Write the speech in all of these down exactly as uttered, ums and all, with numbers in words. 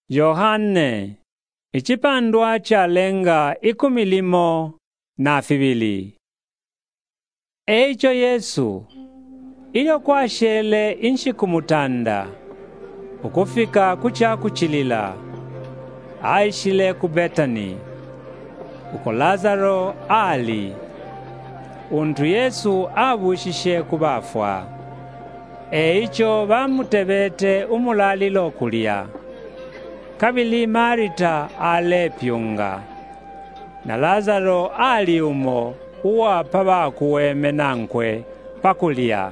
Yohane ichipandwa chalenga ikumilimo na fibili. Eicho Yesu iyo kwashele inshi kumutanda ukufika kucha kuchilila aishile ku Betani uko Lazaro ali untu Yesu abushishe kubafwa. Eicho bamutebete umulalilo kulia kabili Marita alepyunga na Lazaro ali umo uwapa bakuweme nankwe pakulia.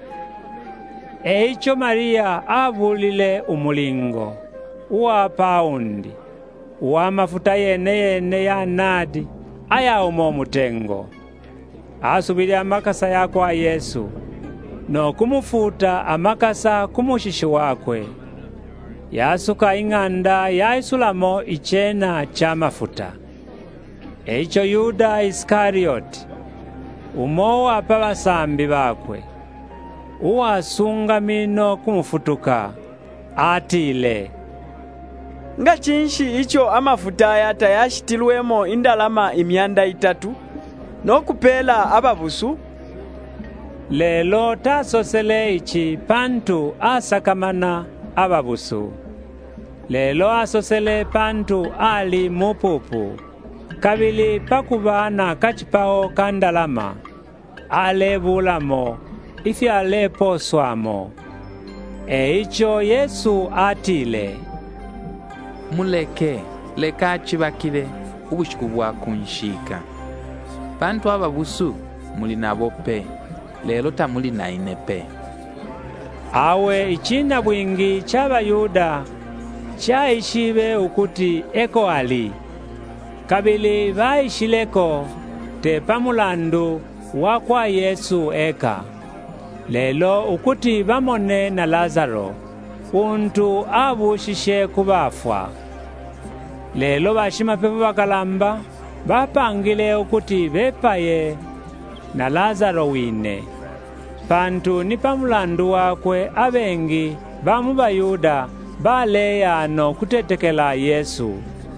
Eicho Maria abulile umulingo uwapa undi uwa mafuta yene yene ya nadi aya umo mutengo asubili amakasa yakwa Yesu no kumufuta amakasa kumushishi wakwe. Yasuka ing'anda yaisulamo ichena cha mafuta. Eicho Yuda Iskarioti umo wapa basambi bakwe uwasunga mino kumufutuka atile, nga chinshi icho amafuta yata yashitilwemo indalama imyanda itatu nokupela ababusu. Lelo tasosele ichi pantu asakamana ababusu. Lelo asosele pantu ali mupupu kabili pakubana kachipao kandalama alebulamo ifi aleposwamo. Eicho Yesu atile, muleke leka chibakile ubushiku bwa kunshika. Pantu ababusu muli nabo pe, lelo tamuli na inepe. Awe ichina bwingi ch'Abayuda chaishibe ukuti eko ali kabili baishileko te pamulandu wakwa Yesu eka. Lelo ukuti bamone na Lazaro untu abushishe kubafwa. Lelo bashima pepo bakalamba bapangile ukuti bepaye na Lazaro wine. Pantu ni pamulandu wakwe abengi bamu Bayuda baleyano kutetekela Yesu.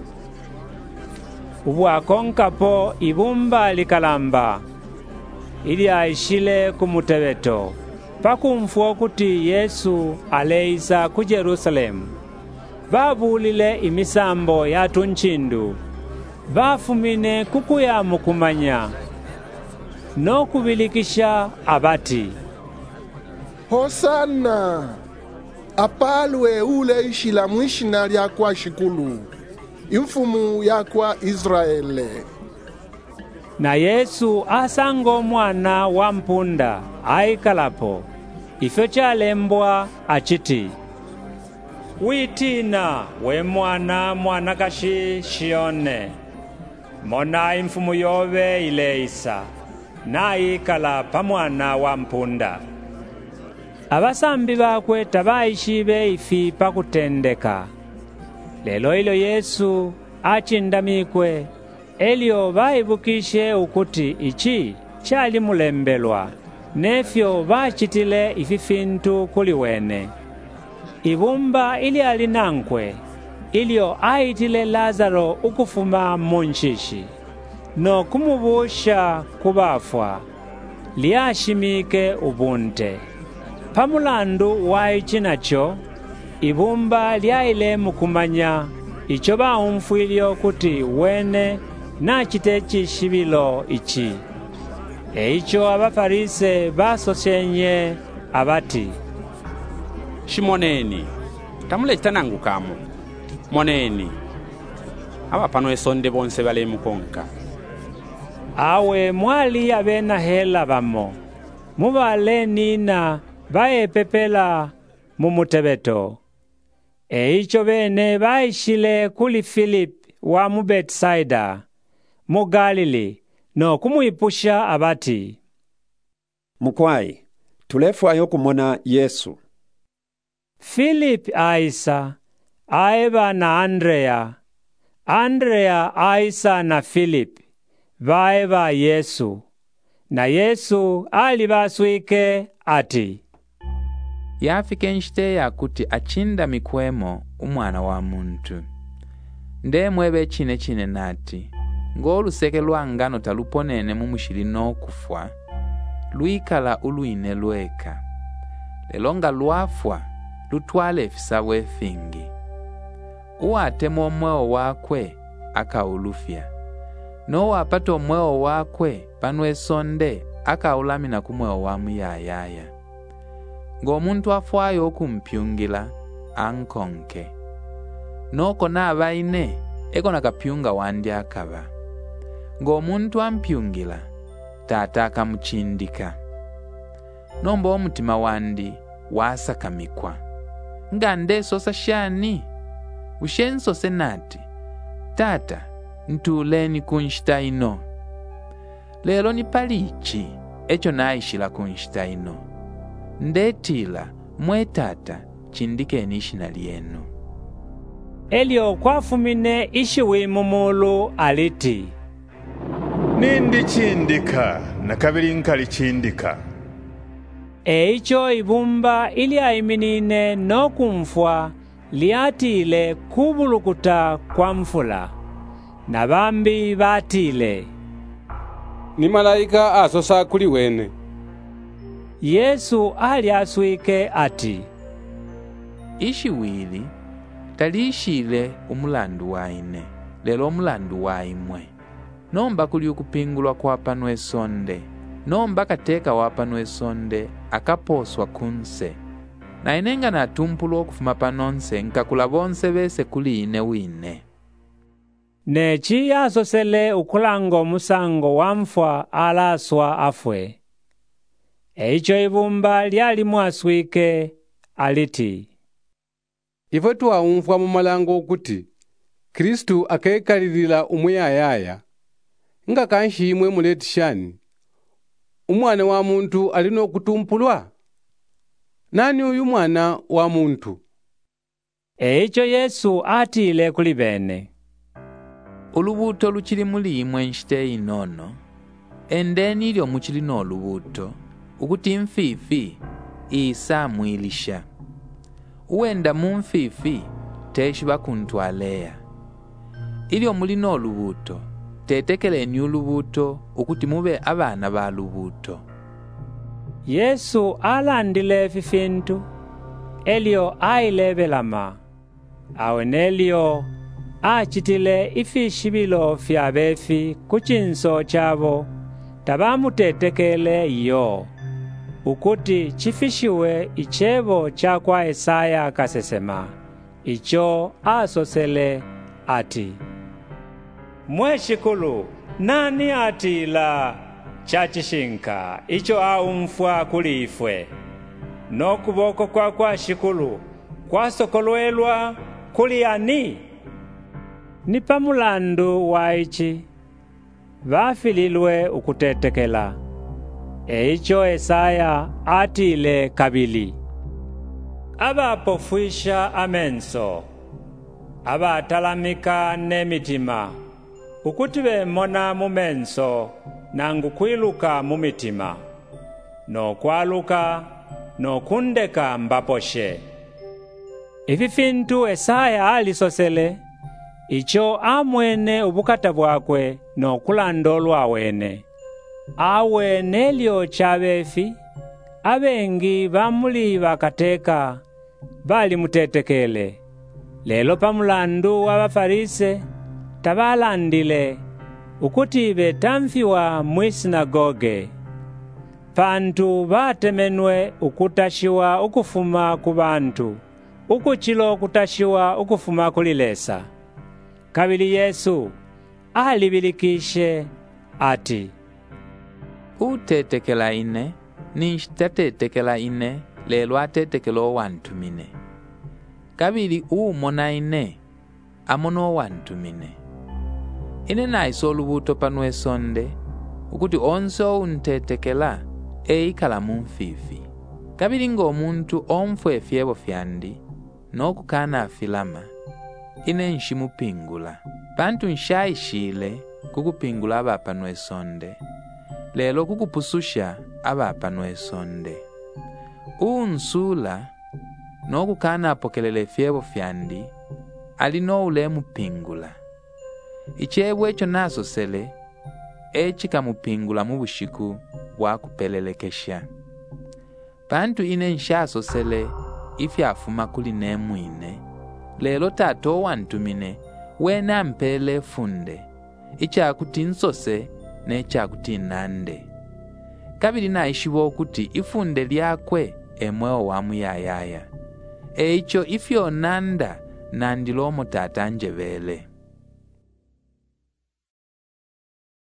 Ubwakonkapo ibumba likalamba ili aishile kumutebeto pakumfwa kuti Yesu aleisa ku Jerusalemu. Babulile imisambo ya tunchindu bafumine kukuya mukumanya no kubilikisha abati, Hosana apalwe ule ishila mwishina lyakwa shikulu imfumu yakwa Israele. Na Yesu asango mwana wa mpunda aikalapo ifyo chalembwa achiti, witina we mwana mwana kashi shione mona imfumu yobe ileisa na ikala pa mwana wa mpunda. Abasambi bakwe tabaishibe ifi pakutendeka. Lelo ilo Yesu achindamikwe elio baibukishe ukuti ichi chali mulembelwa nefyo bachitile ifi fintu kuliwene. Ibumba ili alinankwe ilio aitile Lazaro ukufuma munchishi no kumubusha kubafwa liashimike ubunte. Pamulandu wa ichinacho ibumba lyaile mukumanya icho baumfwilyo kuti wene nachitechi shibilo ichi. Eicho abafarise basosyenye abati, shimoneni tamuleta nangu kamo moneni abapano esonde bonse bale mukonka. Awe mwali abena hela bamo mubale nina baepepela mumutebeto. Eicho bene baishile kuli Philip wa mu Betsaida mu Galili no kumwipusha abati, mukwai tulefwayo kumona Yesu. Philip aisa aeba na Andrea, Andrea aisa na Philip baeba Yesu, na Yesu alibaswike ati, yafike nshite yakuti achinda mikwemo umwana wa muntu. Ndemwe bechine chine nati, ng'oluseke lwa ngano taluponene mumushili n'okufwa, lwikala uluine lweka. Lelo nga lwafwa, lutwale efisabo efingi. Uwatema omweo wakwe, akaulufya. N'owapata omweo wakwe, pano esonde, akaulamina kumweo wa muyayaya. Ng'omuntu afwayo okumpyungila, ankonke. Noko n'abaine, eko nakapyunga wandi akaba. Ng'omuntu ampyungila, tata akamuchindika. Nomba omutima wandi, wasakamikwa. Nga ndesosa shani, ushensose nati, tata, ntuleni kunshita ino. Lelo ni palichi, echo naishila kunshita ino. Ndetila, mwe tata, chindikeni ishina lienu. Elio kwafumine ishiwi mumulu aliti, nindi chindika, na kabili nkali chindika. Eicho ibumba ili aiminine no kumfwa liatile kubulukuta kwa mfula. Na bambi batile, ni malaika asosa kuli wene. Yesu ali aswike ati, Ishiwili, talishile umulandu waine, lelo umulandu waimwe. Nomba kuli ukupingulwa kwa pano esonde, nomba kateka wa pano esonde, akaposwa kunse. Na inenga na tumpulo kufuma panonse, nkakula bonse bese kuli ine wine. Nechi asosele ukulango musango wamfwa alaswa afwe. Eicho ibumba liali mwaswike aliti, Ife tuwaumfwa mu malango kuti Kristu akekalilila umuyayaya. Nga kanshimwe muleti shani, umwana wa muntu alino kutumpulwa? Nani uyu mwana wa muntu? Eicho Yesu atile kuli bene, Ulubuto luchili muli imwe nshite inono, endeni ilio muchili no lubuto, ukuti mfifi, isa mwilisha. Uwenda mumfifi, teshi bakuntwalea. Ilio muli no lubuto, tetekeleni ulubuto, ukuti mube abana ba lubuto. Yesu alandile fifintu, elio ailebelama. Awenelio achitile ifishibilo fya befi kuchinso chabo, tabamutetekele iyo. Ukuti chifishiwe ichebo chakwa Esaya kasesema, icho asosele ati, Mweshikulu, nani atila chachishinka, icho aumfwa kulifwe. No kuboko kwa kwa shikulu, kwa sokolwelwa kuli ani. Nipa mulandu waichi, vafililwe ukutetekela. Eicho Esaya atile kabili, abapofwisha amenso, abatalamika nemitima, ukuti bemona mumenso, nangu kwiluka mumitima, no kwaluka, no kundeka mbaposhe. Ifi fintu Esaya alisosele, icho amwene ubukata bwakwe no kulandolwa wene. Awe nelio chabefi, abengi bamuli bakateka, bali mutetekele. Lelo pamulandu wabafarise, tabalandile, ukuti betamfiwa mwisinagoge. Pantu batemenwe ukutashiwa ukufuma kubantu, ukuchilo kutashiwa ukufuma kulilesa. Kabili Yesu alibilikishe ati, Utetekela ine, nishtatetekela ine, lelo atetekelo wantumine. Kabili uumona ine, amono wantumine. Ine naiso lubuto pano esonde, ukuti onso untetekela, eikala mumfifi. Kabili ngo muntu omfwe fiebo fyandi, no kukana afilama, ine nshimupingula. Pantu nshaishile kukupingula abapano esonde, lelo kukupususha abapano esonde. Unsula no kukana apokelele fiebo fyandi, alino ulemupingula. Ichebwe echo nasosele echikamupingula mu bushiku bwakupelelekesha. Bantu ine nshasosele ifyafuma kuli nemwine. Lelo tato wantumine wena mpele funde. Ichakuti nsose nechakuti nande. Kabili naishiwo kuti ifunde lyakwe emweo wamuyayaya. Eicho ifyo nanda nandilomo tata njebele.